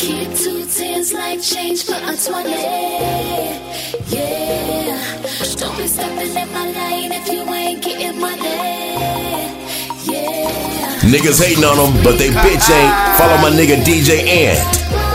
Keep 2 10s like change for a 20. Yeah, don't be stepping in my lane if you ain't getting money. Yeah. Niggas hating on them, but they bitch ain't. Follow my nigga DJ Ant.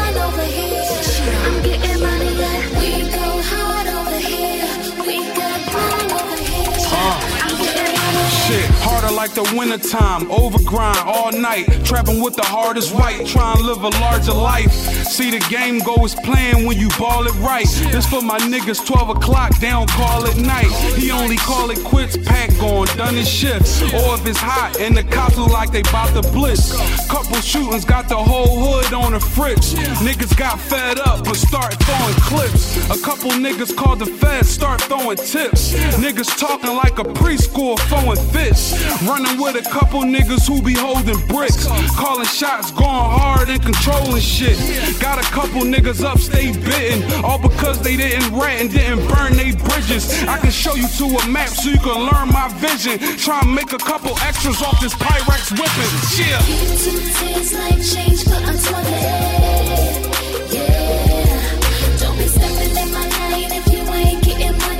Harder like the wintertime, overgrind all night, trapping with the hardest white, trying to live a larger life. See the game go is playing when you ball it right. This for my niggas 12 o'clock, they don't call it night. He only call it quits, pack gone, done his shift. Or if it's hot and the cops look like they bout to blitz. Couple shootings got the whole hood on the fritz. Niggas got fed up but start throwing clips. A couple niggas called the feds, start throwing tips. Niggas talking like a preschool throwing fits. Running with a couple niggas who be holding bricks. Calling shots, going hard and controlling shit. Got a couple niggas upstate bitten, all because they didn't rat and didn't burn they bridges. I can show you to a map so you can learn my vision. Try and make a couple extras off this Pyrex whipping. Yeah. Keep 2 10s like change for a 20. Yeah. Don't be stepping in my lane if you ain't getting money.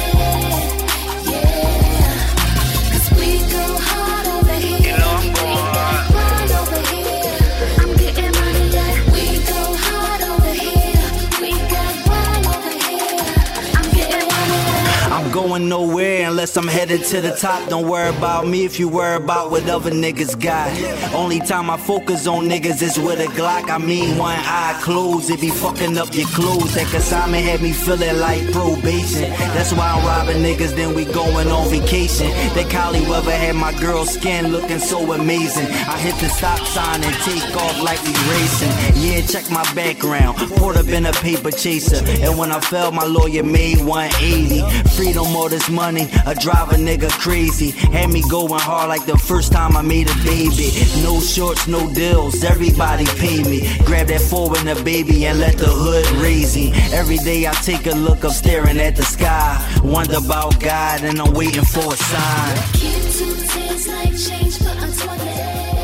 Going nowhere unless I'm headed to the top. Don't worry about me if you worry about what other niggas got. Only time I focus on niggas is with a Glock. I mean one eye closed, it be fucking up your clothes. That consignment had me feeling like probation. That's why I'm robbing niggas, then we going on vacation. That Collie Weather had my girl's skin looking so amazing. I hit the stop sign and take off like we racing. Yeah, check my background, poured up in a paper chaser. And when I fell, my lawyer made 180. Freedom all this money, I drive a nigga crazy. Had me going hard like the first time I made a baby. No shorts, no deals, everybody pay me. Grab that 4 in the baby and let the hood raise me. Every day I take a look up staring at the sky. Wonder about God and I'm waiting for a sign. Keep 2 10s like change for a 20.